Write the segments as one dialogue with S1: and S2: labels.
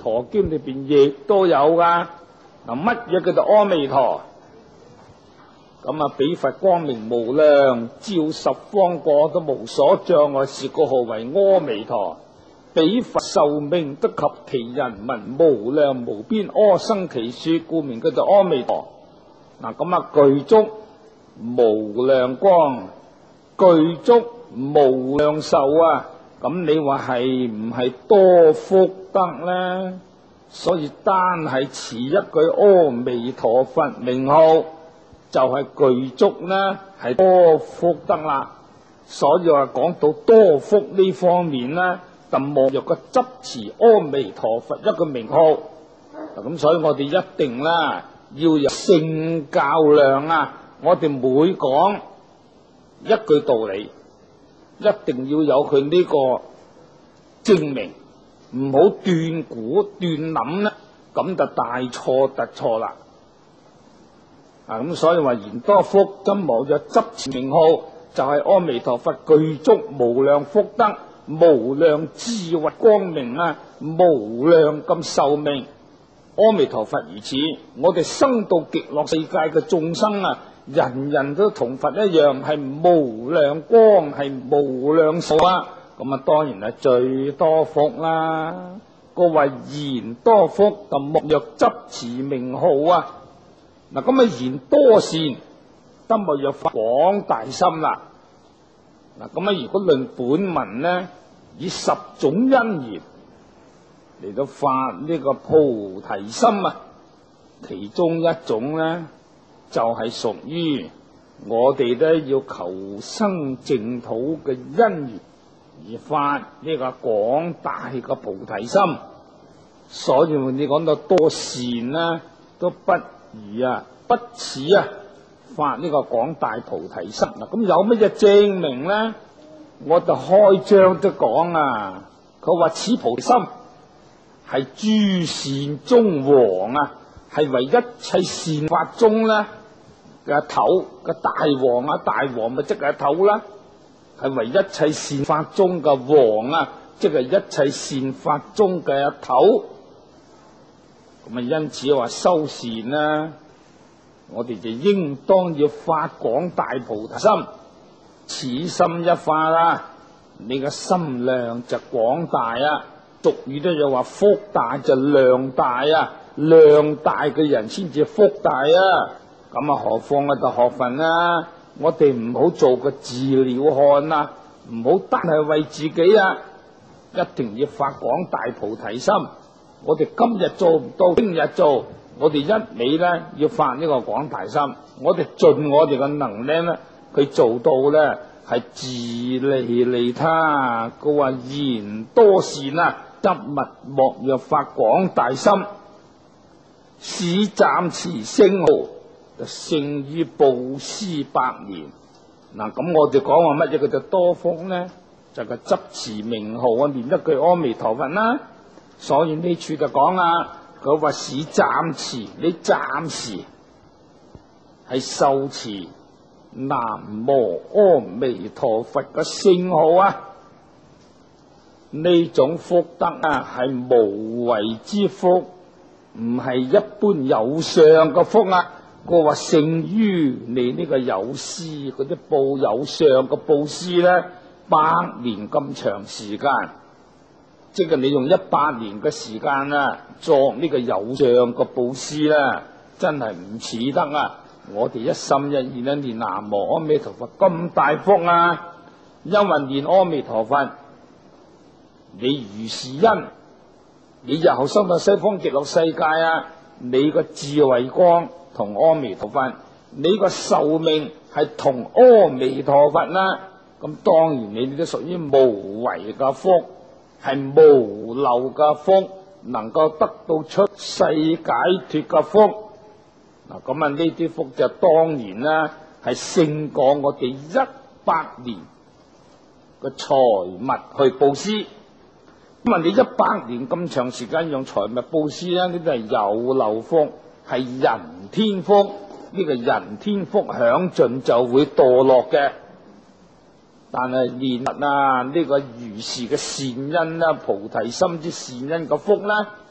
S1: 陀經裏邊亦都有噶。嗱，乜嘢叫做阿彌陀？咁啊，彼佛光明無量，照十方國都無所障礙，是故號為阿彌陀。彼佛壽命得及其人民，無量無邊阿僧祇說，故名叫做阿彌陀。嗱，咁啊，具足無量光，具足無量壽啊！咁你話係唔係多福德呢？所以單係持一句阿彌陀佛名號，就係具足呢，係多福德啦。所以話講到多福呢方面呢，就莫若個執持阿彌陀佛一個名號。咁所以我哋一定啦，要有聖教量啊！我哋每講一句道理，一定要有佢呢個證明，唔好斷估斷諗呢，咁就大錯特錯啦。咁所以話言多福，真莫若執持名號，就係阿彌陀佛具足無量福德、無量智慧光明啊，無量咁壽命。阿彌陀佛如此，我哋生到極樂世界嘅眾生啊，人人都同佛一樣，係無量光，係無量壽啊。咁啊，當然係最多福啦。個話言多福，就莫若執持名號啊。嗱，咁啊言多善，得莫若發廣大心啦。嗱，咁啊如果論本文呢，以10種因緣嚟到發呢個菩提心啊，其中一種呢，就係屬於我哋咧要求生淨土嘅因緣而發呢個廣大嘅菩提心。所以你講到多善呢，都不如不似發呢個廣大菩提心。嗱，咁有乜嘢證明呢？我就開章都講啊，佢話此菩提心係諸善中王啊，係為一切善法中咧嘅頭嘅大王啊，大王咪即係頭啦，係為一切善法中嘅王啊，即係一切善法中嘅頭。咁啊，因此話修善啦，我哋就應當要發廣大菩提心。此心一發啦，你嘅心量就廣大啊。俗語都有話福大就量大啊，量大嘅人先至福大啊。咁啊，何況就學佛啦，我哋唔好做個自了漢啊，唔好單係為自己啊，一定要發廣大菩提心。我哋今日做唔到，聽日做，我哋一味咧要發呢個廣大心。我哋盡我哋嘅能力咧，佢做到咧係自利利他。佢話言多善啊，執勿莫若發廣大心，使暫持聲號，就勝於布施百年。嗱，咁我哋講話乜嘢叫做多福呢？就係執持名號啊，念一句阿彌陀佛啦。所以呢處就講啊，佢話使暫持，你暫時係受持南無阿彌陀佛嘅聖號啊，呢種福德啊係無為之福，唔係一般有相嘅福啊。佢話勝於你呢個有施嗰啲報有相嘅布施咧，100年咁長時間。即係你用100年嘅時間作呢個有相嘅布施啦，真係唔似得啊！我哋一心一意念南無阿彌陀佛咁大福啊！因為念阿彌陀佛，你如是因，你日後生到西方極樂世界啊，你個智慧光同阿彌陀佛，你個壽命係同阿彌陀佛啦。咁當然你哋都屬於無為嘅福。係無漏嘅福，能夠得到出世解脫嘅福。嗱，咁啊呢啲福就當然啦，係勝過我哋100年嘅財物去布施。咁啊，你100年咁長時間用財物布施咧，呢啲係有漏福，係人天福。呢個人天福享盡就會墮落嘅。但係念佛呢個如是嘅善因啦，菩提心之善因嘅福呢，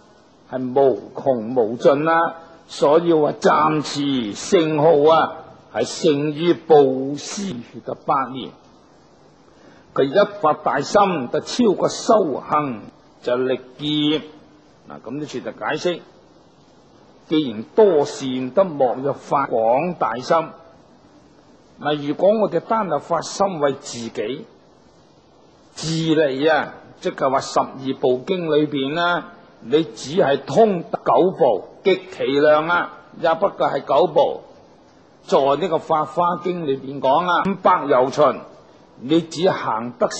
S1: 係無窮無盡啦，所以話暫時聖號啊，係勝於布施嘅百年。佢一發大心就超過修行就力劫。嗱，咁呢處就解釋，既然多善都莫若發廣大心。嗱，如果我哋單係發心為自己自利啊，即係話十二部經裏邊啦，你只係通9部，極其量啊，也不過係9部。在呢個法華經裏邊講啊，500由旬，你只行得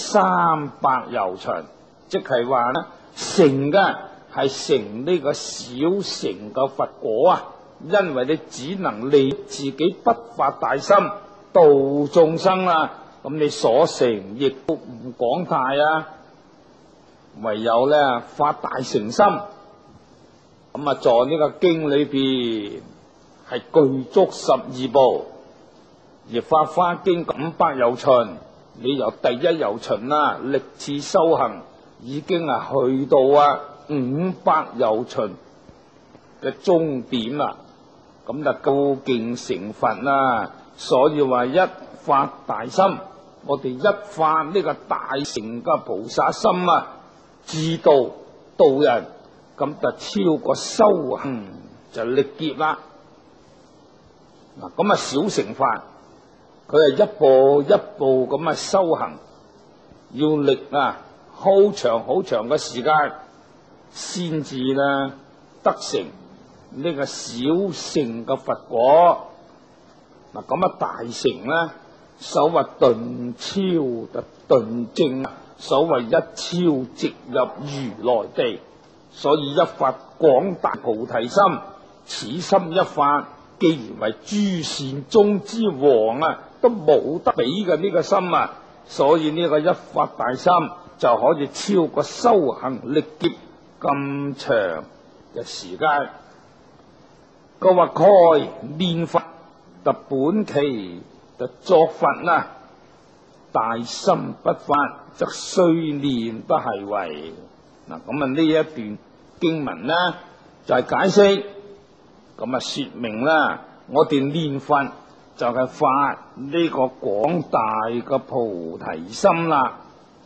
S1: 300由旬，即係話咧成嘅係成呢個小成嘅佛果啊，因為你只能利自己不發大心度眾生啦，咁你所成亦都唔廣大啊，唯有咧發大誠心。咁啊，在呢個經裏邊係具足12部，而法華經500由旬，你由第1由旬啦，歷次修行已經係去到500由旬嘅終點啦，咁就究竟成佛啦。所以話一發大心，我哋一發呢個大乘嘅菩薩心啊，自度度人，咁就超過修行就力劫啦。嗱，咁小乘法佢係一步一步咁修行，要力好長好長嘅時間先至啦得成呢個小乘嘅佛果。嗱，咁大乘咧，所謂頓超就頓正，所謂一超直入如來地。所以一發廣大菩提心，此心一發，既然為諸善中之王啊，都冇得比嘅呢個心啊。所以呢個一發大心就可以超過修行力劫咁長嘅時間。佢話蓋念佛特本期就作佛啦，大心不發，則雖念不係為。嗱，咁呢一段經文呢，就係解釋，咁說明啦，我哋念佛就係發呢個廣大嘅菩提心啦。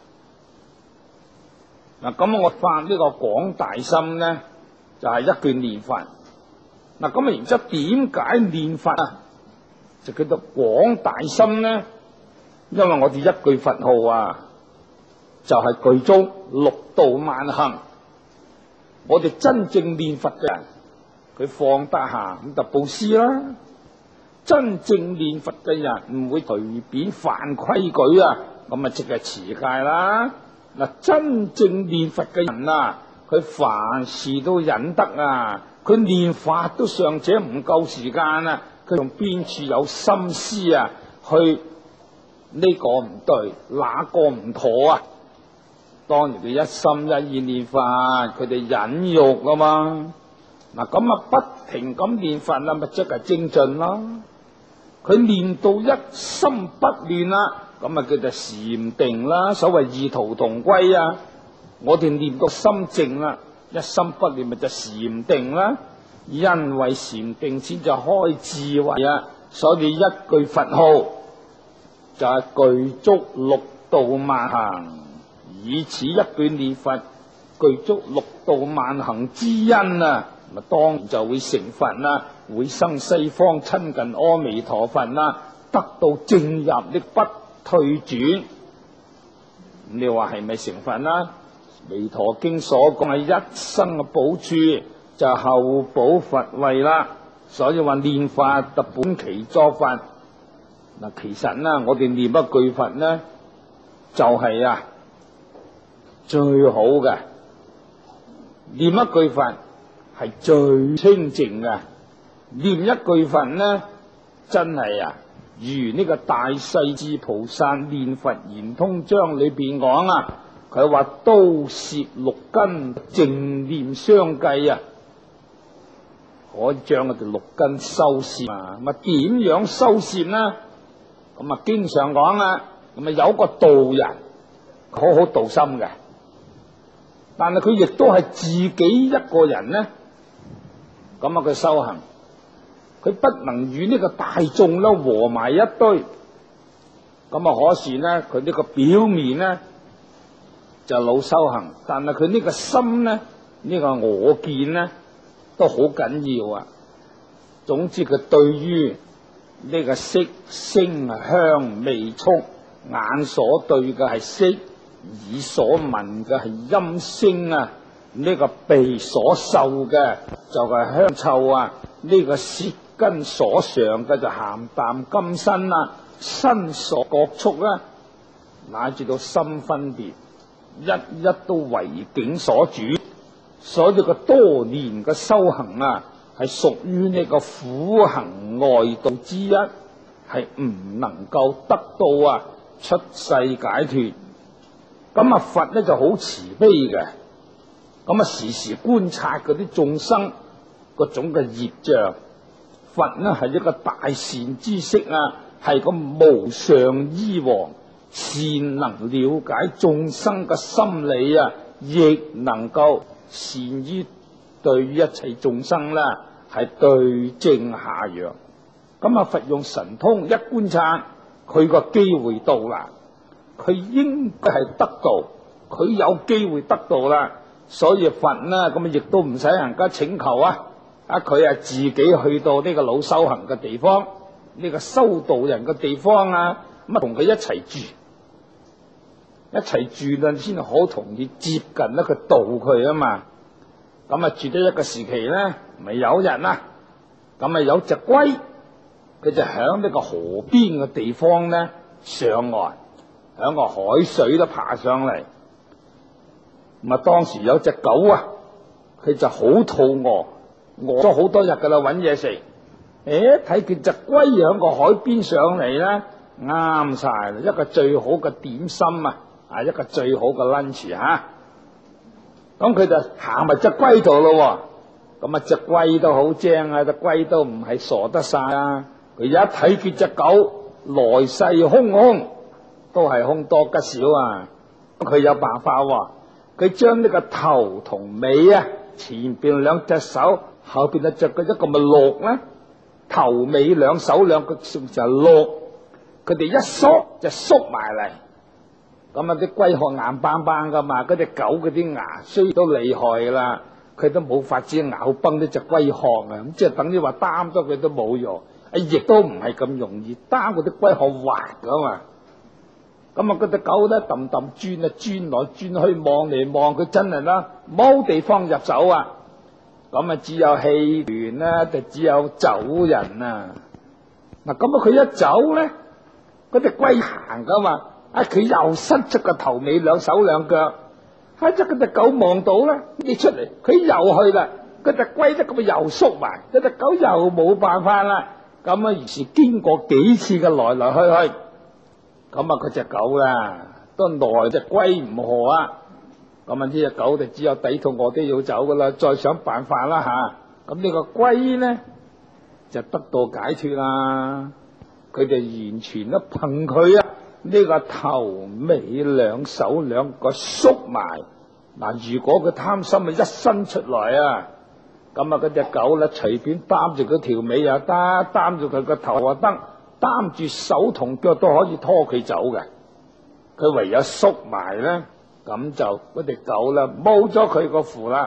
S1: 嗱，咁我發呢個廣大心呢，就係一句念佛。嗱，咁然之後點解念佛啊？就叫做廣大心呢？因為我哋一句佛號啊，就係具足六度萬行。我哋真正念佛嘅人，佢放得下咁就布施啦。真正念佛嘅人唔會隨便犯規矩啊，咁即係持戒啦。嗱，真正念佛嘅人啊，佢凡事都忍得啊，佢念法都尚且唔夠時間啊，佢用邊處有心思啊去呢個唔對，那個唔妥啊？當然佢一心一意念佛，佢哋忍辱啊嘛。嗱，咁不停咁念佛啦，咪即係精進咯。佢念到一心不亂啦，咁叫做禪定啦。所謂異途同歸啊，我哋念到心靜啦，一心不亂咪就禪定啦。因為禪定先至開智慧啊，所以一句佛號就係具足六度萬行，以此一句念佛具足六度萬行之因啊，咪當然就會成佛啦，會生西方親近阿彌陀佛啦，得到正入的不退轉。你話係咪成佛啦？彌陀經所講係一生嘅寶處，就後補佛位啦。所以話念佛特本期作佛。嗱，其實呢，我哋念一句佛呢，就係最好嘅。念一句佛係最清淨嘅。念一句佛呢，真係如呢個大勢至菩薩念佛圓通章裏邊講啊，佢話都攝六根淨念相繼啊，可以將我哋六根收攝啊。咁點樣收攝呢？咁經常講啦，咁有個道人好好道心嘅， 但係佢亦都係自己一個人呢，咁佢修行，佢不能與呢個大眾咧和埋一堆。可是呢，佢呢個表面呢就老修行，但係佢呢個心呢，呢個我見呢都好緊要啊。總之佢對於呢個色聲香味觸，眼所對嘅係色，耳所聞嘅係音聲啊，呢個鼻所受嘅就係香臭啊，呢個舌根所嘗嘅就鹹淡甘辛啊，身所覺觸啦，乃至到心分別，一一都為境所主。所以個多年嘅修行啊，係屬於呢個苦行外道之一，係唔能夠得到出世解脫。佛呢就好慈悲嘅，時時觀察嗰啲眾生嗰種嘅業障。佛呢係一個大善知識啊，係個無上醫王，善能了解眾生嘅心理啊，亦能夠善於對於一切眾生啦，係對症下藥。佛用神通一觀察，佢個機會到啦，佢應該係得到，佢有機會得到啦。所以佛呢亦都唔使人家請求啊，佢自己去到呢個老修行嘅地方，呢個修道人嘅地方啊，同佢一齊住，一齊住啦，先好同意接近佢度佢啊嘛。住咗一個時期咧，咪有人啊，有隻龜，佢就響呢個河邊嘅地方咧上岸，響個海水都爬上嚟。當時有隻狗啊，佢就好肚餓，餓咗好多日噶啦，搵嘢食。睇見隻龜響個海邊上嚟咧，啱晒啦，一個最好嘅點心啊，一個最好嘅 lunch 吓。佢就行埋隻龜度咯。隻龜都好精啊，隻龜都唔係傻得晒啊。佢一睇見隻狗來勢洶洶，都係凶多吉少啊。佢有辦法喎，佢將呢個頭同尾啊，前邊兩隻手，後邊着嘅一個咪鹿咧，頭尾兩手兩個就鹿，佢哋一縮就縮埋嚟。啲龜殼硬邦邦噶嘛，嗰隻狗嗰啲牙雖都厲害啦，佢都冇法子咬崩呢隻龜殼啊。即係等於話擔咗佢都冇用，亦都唔係咁容易擔嗰啲龜殼滑噶嘛。嗰隻狗咧氹氹轉轉來轉去，望嚟望去，真係啦冇地方入手啊。只有戲團啦，就只有走人啊。佢一走咧，嗰隻龜行噶嘛。佢又伸出個頭尾兩手兩腳，嗰隻狗望到咧，你出嚟，佢又去啦。嗰隻龜咧又縮埋，嗰隻狗又冇辦法啦。於是經過幾次嘅來來去去，嗰隻狗啦都奈隻龜唔何啊。呢隻狗就只有抵肚餓都要走噶啦，再想辦法啦吓。呢個龜咧就得到解脫啦，佢就完全都憑佢啊。呢個頭尾兩手兩個縮埋，如果佢貪心一伸出來啊，嗰隻狗咧隨便擔住佢條尾又得，擔住佢個頭又得，擔住手同腳都可以拖佢走嘅。佢唯有縮埋咧，咁就嗰隻狗啦冇咗佢個符啦。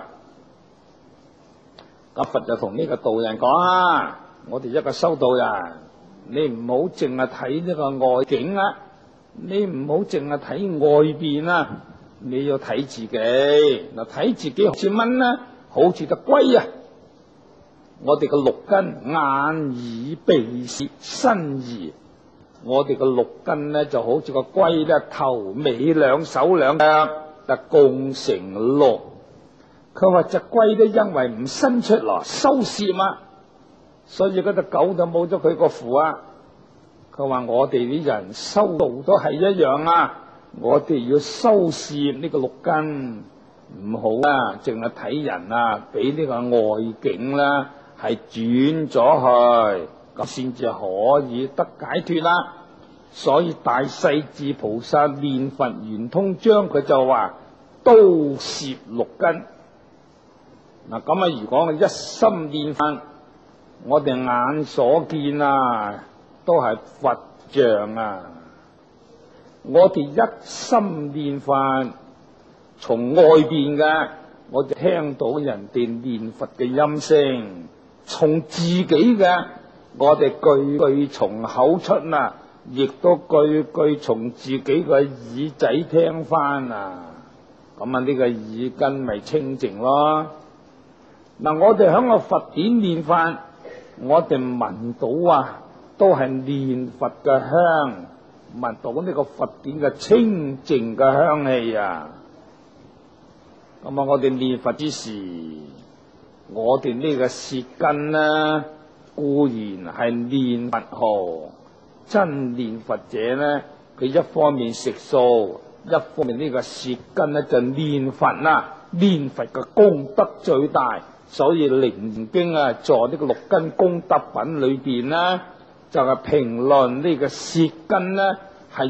S1: 佛就同呢個道人講啊，我哋一個修道人，你唔好淨係睇呢個外境啊，你唔好淨係睇外邊啊，你要睇自己。睇自己好似蚊啦，好似隻龜啊。我哋個六根眼耳鼻舌身意，我哋個六根咧就好似個龜咧，頭尾兩手兩腳就共成六。佢話隻龜都因為唔伸出來收攝啊，所以嗰隻狗就冇咗佢個符啊。佢話我哋啲人修道都係一樣啊，我哋要收攝呢個六根，唔好啊，淨係睇人啊，俾呢個外境啦係轉咗去，咁先至可以得解脫啦。所以大勢至菩薩念佛圓通章佢就話， 刀攝六根。嗱咁啊，如果我一心念佛，我哋眼所見啊，都係佛像啊。我哋一心念佛，從外邊嘅我就聽到人哋念佛嘅音聲，從自己嘅我哋句句從口出啊，亦都句句從自己嘅耳仔聽翻啊。咁啊，呢個耳根咪清淨咯。嗱，我哋響個佛典念佛，我哋聞到啊，都係念佛嘅香，聞到呢個佛典嘅清淨嘅香氣啊。咁啊，我哋念佛之時，我哋呢個舌根呢，固然係念佛號。真念佛者呢，佢一方面食素，一方面呢個舌根呢就念佛啦。念佛嘅功德最大，所以《楞嚴經》啊，在呢個六根功德品裏邊呢，就係評論呢個舌根呢係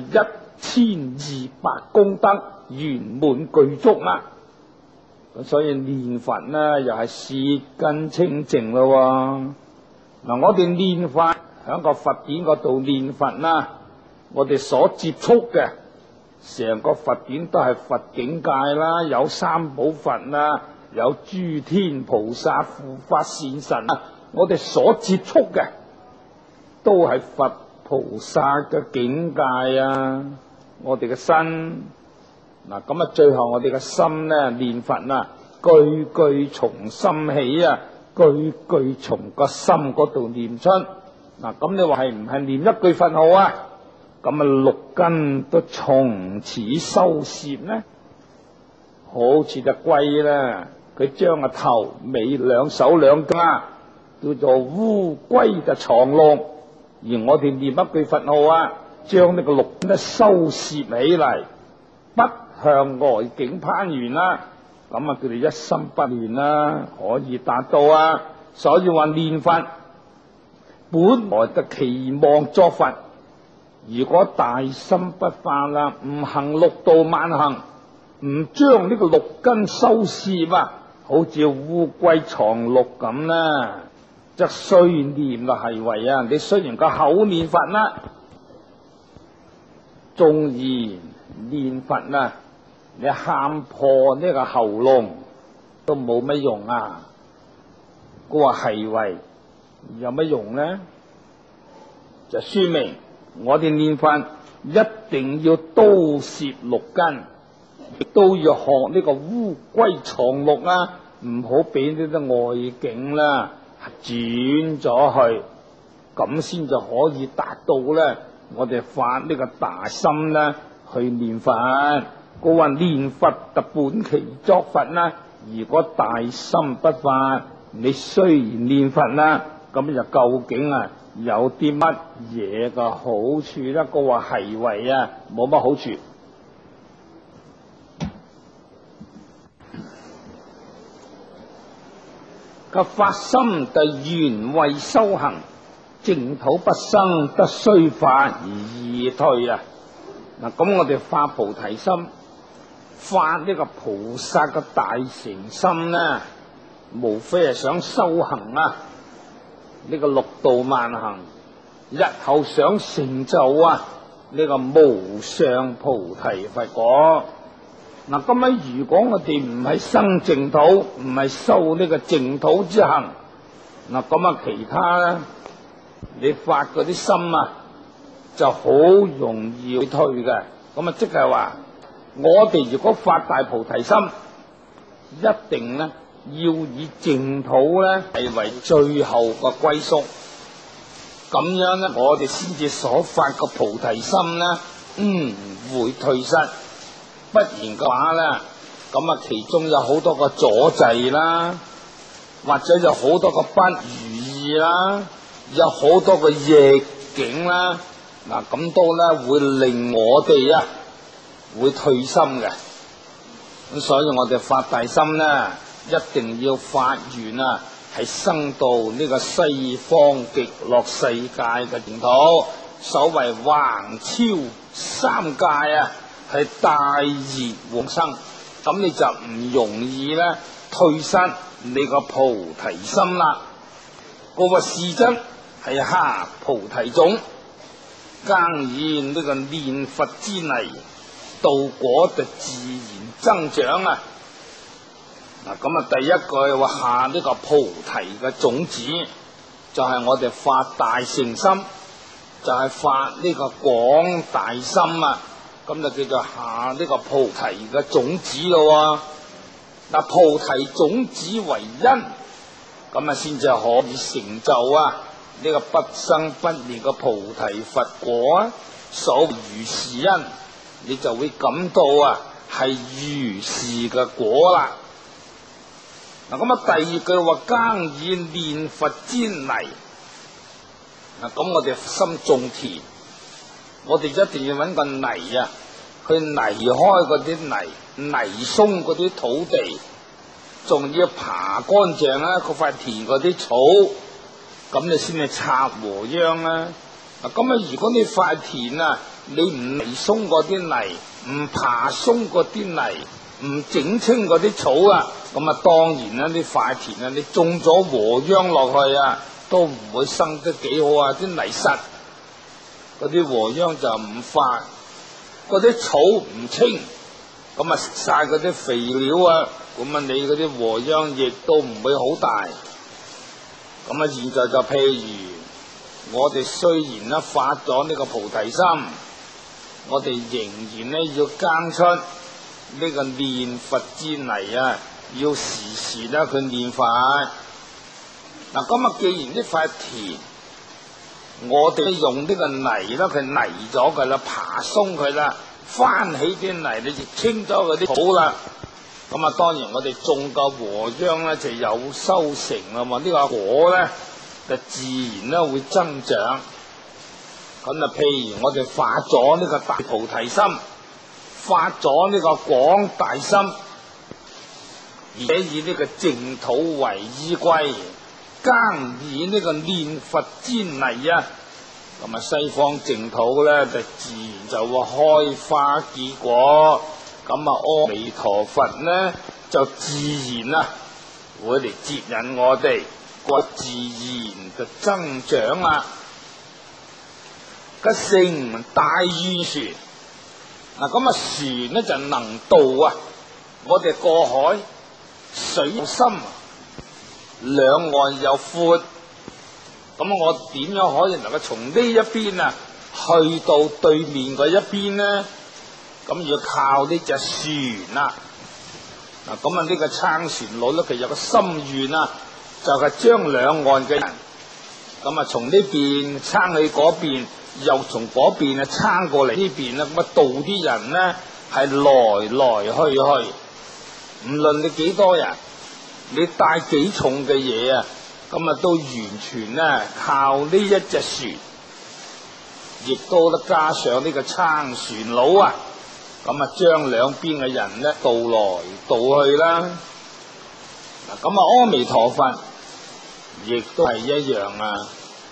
S1: 1200功德圓滿具足啦。所以念佛呢又係舌根清淨咯。嗱，我哋念佛喺個佛典嗰度念佛啦，我哋所接觸嘅成個佛典都係佛境界啦，有三寶佛啦，有諸天菩薩護法善神啊，我哋所接觸嘅都係佛菩薩嘅境界啊。我哋嘅身嗱，咁啊，最後我哋嘅心咧念佛啊，句句從心起啊，句句從個心嗰度念出。嗱，咁你話係唔係念一句佛號啊？咁啊，六根都從此收攝呢？好似隻龜啦，佢將個頭尾兩手兩腳叫做烏龜就藏龍，而我哋念一句佛號啊，將呢個六根都收攝起嚟，不向外境攀緣啦。咁啊，佢哋一心不亂啦，可以達到啊。所以話念佛本來就期望作佛，如果大心不發啦，唔行六度萬行，唔將呢個六根收攝啊，好似烏龜藏鹿咁啦，則雖念啦係為啊，你雖然個口念佛啦，縱然念佛啦，你喊破呢個喉嚨都冇乜用啊。佢話係為有乜用呢？就說明我哋念佛一定要刀攝六根，亦都要學呢個烏龜藏鹿啊，唔好俾呢啲外境啦轉咗去，咁先就可以達到咧。我哋發呢個大心啦，去念佛。佢話念佛特本其作佛啦。如果大心不發，你雖然念佛啦，咁就究竟啊有啲乜嘢嘅好處咧？佢話係為啊，冇乜好處。個發心就原為修行，淨土不生，得須發而易退啊！嗱，咁我哋發菩提心，發呢個菩薩嘅大乘心呢，無非係想修行啊！呢個六度萬行，日後想成就啊呢個無上菩提佛果。嗱，咁樣如果我哋唔係生淨土，唔係修呢個淨土之行，嗱咁啊其他咧，你發嗰啲心啊，就好容易退嘅。咁啊即係話，我哋如果發大菩提心，一定咧要以淨土咧係為最後嘅歸宿。咁樣咧，我哋先至所發個菩提心咧，唔會退失。不然嘅話咧，咁啊其中有好多個阻滯啦，或者有好多個不如意啦，有好多個逆境啦，嗱咁都咧會令我哋啊會退心嘅。咁所以我哋發大心咧，一定要發願啊，係生到呢個西方極樂世界嘅淨土，所謂橫超三界啊，係大熱往生， 咁你就唔容易咧退失你個菩提心啦。嗰個事則係下菩提種，更現呢個念佛之泥，道果就自然增長啊！嗱，咁啊，第一句話下呢個菩提嘅種子，就係我哋發大乘心，就係發呢個廣大心啊！咁就叫做下呢個菩提嘅種子咯。嗱，菩提種子為因，咁啊先至可以成就啊呢個不生不滅嘅菩提佛果啊！所謂如是因，你就會感到啊係如是嘅果啦。嗱，咁啊第二句話耕以念佛之泥。嗱，咁我哋心種田，我哋一定要揾個泥啊，去泥開嗰啲泥鬆嗰啲土地，仲要爬乾淨啦嗰塊田嗰啲草，咁你先至插禾秧啦。嗱，咁啊如果你塊田啊，你唔泥鬆嗰啲泥，唔爬鬆嗰啲泥，唔整清嗰啲草啊，咁啊當然啦，呢塊田啊，你種咗禾秧落去啊，都唔會生得幾好啊！啲泥實，嗰啲禾秧就唔發，嗰啲草唔清，咁啊晒嗰啲肥料啊，咁啊你嗰啲禾秧亦都唔會好大。咁啊現在就譬如我哋雖然咧發咗呢個菩提心，我哋仍然咧要耕出呢個念佛之泥啊，要時時咧佢念佛。嗱，咁啊，既然呢塊田，我哋用呢個泥啦，佢泥咗佢啦，爬鬆佢啦，翻起啲泥，你就清咗嗰啲草啦。咁啊，當然我哋種個禾秧咧就有收成啦嘛，呢個果咧就自然咧會增長。咁啊，譬如我哋發咗呢個大菩提心，發咗呢個廣大心，而且以呢個淨土為依歸，耕以呢個念佛之泥啊，咁啊西方淨土咧就自然就會開花結果，咁啊阿彌陀佛呢就自然啊會嚟接引我哋，個自然就增長啊。個乘大願船，嗱咁啊船呢就能渡啊我哋過海，水深兩岸又闊，咁我點樣可以能夠從呢一邊啊去到對面嗰一邊呢？咁要靠呢隻船啊！嗱，咁啊呢個撐船佬咧，佢有個心願啊，就係將兩岸嘅人，咁啊從呢邊撐去嗰邊，又從嗰邊啊撐過嚟呢邊啦，咁啊渡啲人呢係來來去去，唔論你幾多人，你帶幾重嘅嘢啊，咁啊都完全呢靠呢一隻船，亦都得加上呢個撐船佬啊，咁啊將兩邊嘅人呢渡來渡去啦。嗱，咁啊阿彌陀佛亦都係一樣啊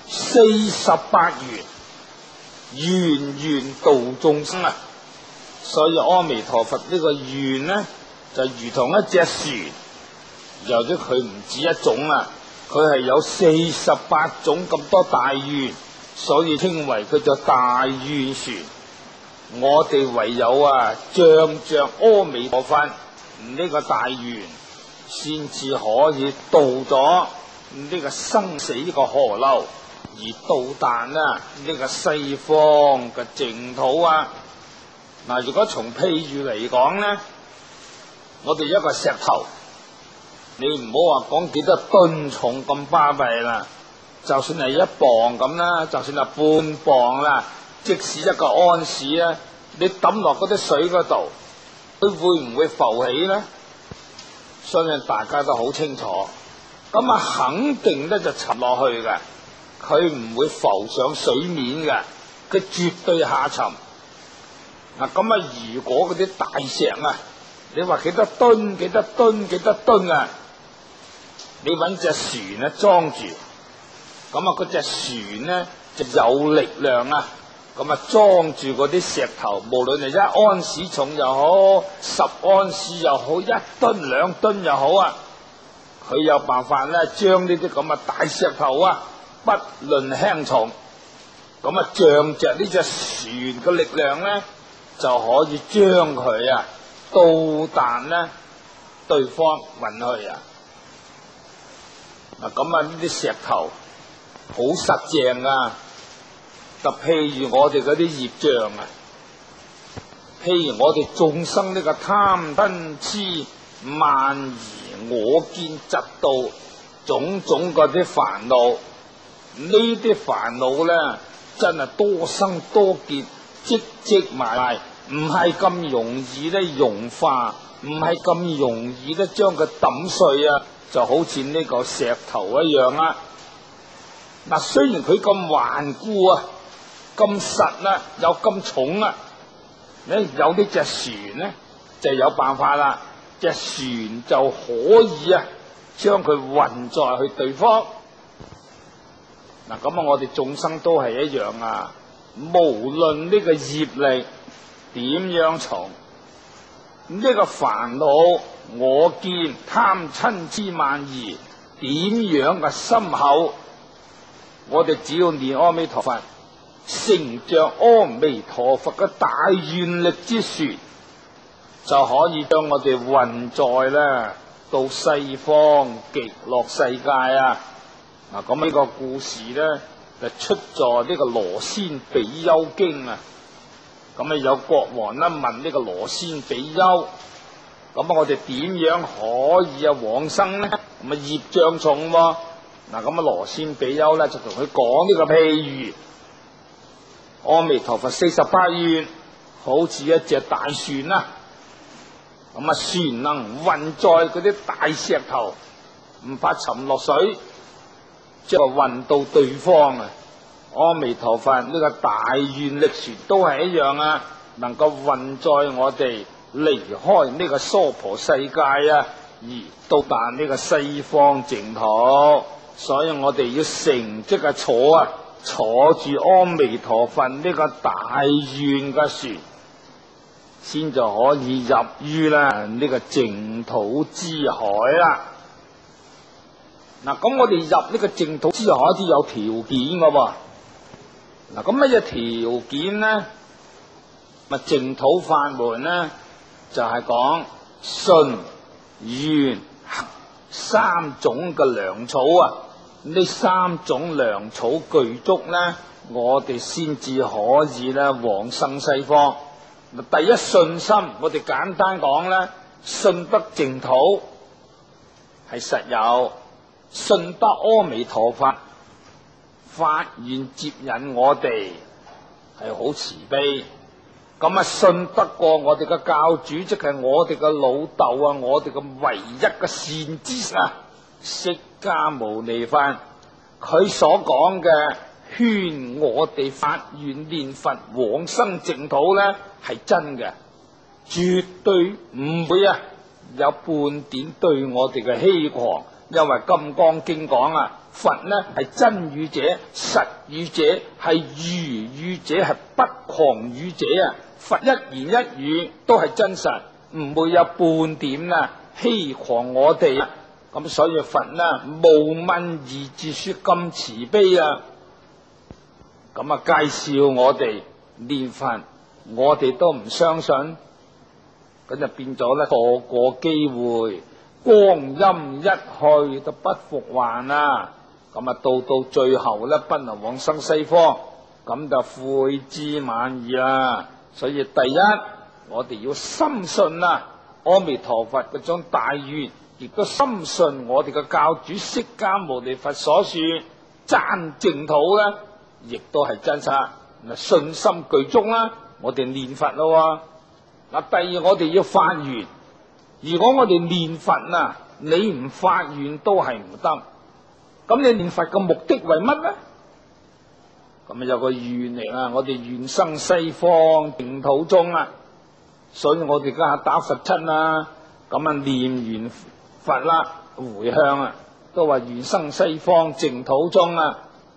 S1: ，48願願願度眾生啊，所以阿彌陀佛呢個願呢就如同一隻船，由於佢唔止一種啊，佢係有48種咁多大願，所以稱為佢做大願船。我哋唯有啊仗着阿彌陀佛呢個大願，先至可以渡咗呢個生死個河流，而到達呢個西方嘅淨土啊。嗱，如果從譬喻嚟講呢，我哋一個石頭，你唔好話講幾多噸重咁巴閉啦，就算係1磅咁啦，就算係半磅啦，即使一個安士啊，你抌落嗰啲水嗰度，佢會唔會浮起呢？相信大家都好清楚，咁啊肯定咧就沉落去嘅，佢唔會浮上水面嘅，佢絕對下沉。嗱，咁啊如果嗰啲大石啊，你話幾多噸幾多噸幾多噸啊，你揾隻船啊裝住，咁啊嗰隻船呢就有力量啊， 咁啊裝住嗰啲石頭，無論係1安士重又好，10安士又好，1噸2噸又好啊，佢有辦法咧，將呢啲咁嘅大石頭啊，不論輕重，咁啊仗着呢隻船嘅力量咧，就可以將佢啊導彈咧對方運去啊。嗱咁啊呢啲石頭好實淨啊，就譬如我哋嗰啲業障啊，譬如我哋眾生呢個貪嗔癡慢疑我見嫉妒種種嗰啲煩惱，呢啲煩惱咧真係多生多劫，積積埋埋，唔係咁容易咧融化，唔係咁容易咧將佢抌碎啊，就好似呢個石頭一樣啊。嗱，雖然佢咁頑固啊，咁實啊，又咁重啊，你有呢隻船咧，就有辦法啦，隻船就可以啊，將佢運載去對方。嗱，咁啊，我哋眾生都係一樣啊，無論呢個業力點樣重，呢個煩惱我見貪嗔癡慢疑點樣嘅深厚，我哋只要念阿彌陀佛，乘着阿彌陀佛嘅大願力之船，就可以將我哋運載咧到西方極樂世界啊！嗱，咁呢個故事咧就出在呢個羅仙比丘經啊。咁啊有國王咧問呢個羅仙比丘，咁啊我哋點樣可以啊往生咧？咁啊業障重喎。嗱，咁啊羅仙比丘咧就同佢講呢個譬如，阿彌陀佛48願好似一隻大船啊，咁啊船能運載嗰啲大石頭，唔怕沉落水，即係運到對方啊。阿彌陀佛呢個大願力船都係一樣啊，能夠運載我哋離開呢個娑婆世界啊，而到達呢個西方淨土。所以我哋要乘即係坐住阿彌陀佛呢個大願嘅船，先就可以入於啦呢個淨土之海啦。嗱，咁我哋入呢個淨土之海都有條件噶喎。嗱，咁乜嘢條件呢？咪淨土法門呢，就係講信願行3種嘅糧草啊。呢3種糧草具足呢，我哋先至可以咧往生西方。第一，信心，我哋簡單講咧，信得淨土係實有，信得阿彌陀佛發願接引我哋係好慈悲。咁啊，信得過我哋嘅教主，即係我哋嘅老豆啊，我哋嘅唯一嘅善知啊，釋迦牟尼佛，佢所講嘅勸我哋發願念佛往生淨土咧，係真嘅，絕對唔會啊有半點對我哋嘅欺狂。因為《金剛經》講啊，佛呢係真語者、實語者、係如語者、係不誑語者啊！佛一言一語都係真實，唔會有半點啊欺狂我哋啊！咁所以佛呢無問而自說咁慈悲啊！咁啊介紹我哋念佛，我哋都唔相信，咁就變咗咧錯過機會。光陰一去都不復還啊！咁啊到最後咧不能往生西方，咁就悔之晚矣啦。所以第一，我哋要深信啊阿彌陀佛嗰種大願，亦都深信我哋嘅教主釋迦牟尼佛所說讚淨土咧，亦都係真實。信心具足啦，我哋念佛咯。嗱，第二，我哋要發願。如果我哋念佛啊，你唔發願都係唔得。咁你念佛嘅目的為乜呢？咁啊有個願嚟啊，我哋願生西方淨土中啊，所以我哋家下打佛七啊，咁啊念完佛啦，回向啊，都話願生西方淨土中啊。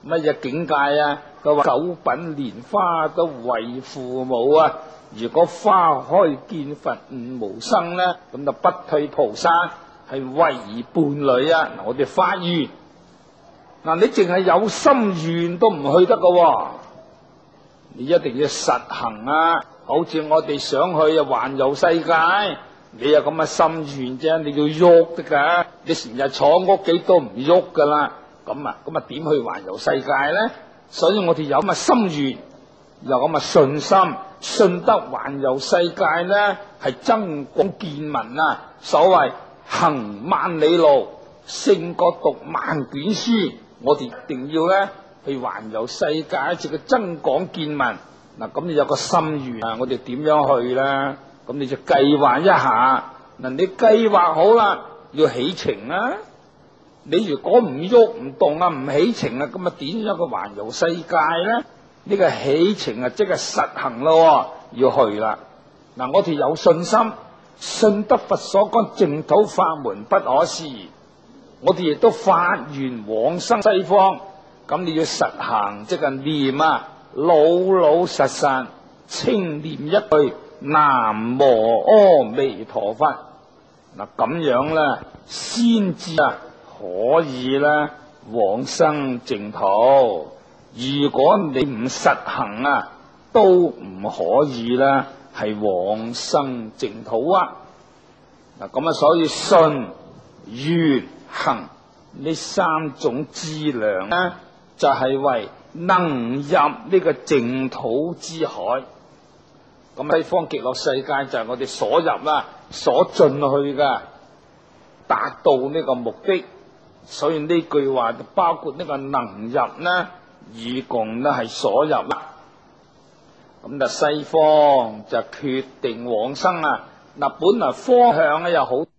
S1: 乜嘢境界啊？佢話九品蓮花都為父母啊！如果花開見佛悟無生呢，咁就不退菩薩係為伴侶啊！我哋發願嗱，你淨係有心願都唔去得噶，你一定要實行啊！好似我哋想去環遊世界，你有咁嘅心願啫，你要喐得噶，你成日坐屋企都唔喐噶啦，咁啊點去環遊世界呢？所以我哋有咁嘅心願，有咁嘅信心，信得環遊世界呢係增廣見聞啊！所謂行萬里路，勝過讀萬卷書，我哋一定要呢去環遊世界，一次嘅增廣見聞。嗱，咁你有個心願啊，我哋點樣去呢？咁你就計劃一下。嗱，你計劃好啦，要起程啊！你如果唔喐唔動啊，唔起程啊，咁啊點樣去環遊世界呢？呢個起程啊，即係實行咯，要去啦。嗱，我哋有信心，信得佛所講淨土法門不可思議，我哋亦都發願往生西方。咁你要實行，即係念啊，老老實實清念一句南無阿彌陀佛。嗱，咁樣咧先至可以咧往生淨土。如果你唔實行啊，都唔可以咧係往生淨土啊。嗱，咁啊，所以信、願、行呢三種資糧咧，就係為能入呢個淨土之海。咁西方極樂世界就係我哋所入啦，所進去嘅，達到呢個目的。所以呢句話就包括呢個能入呢，以共呢係所入啦。咁就西方就決定往生啊。嗱，本來方向咧又好。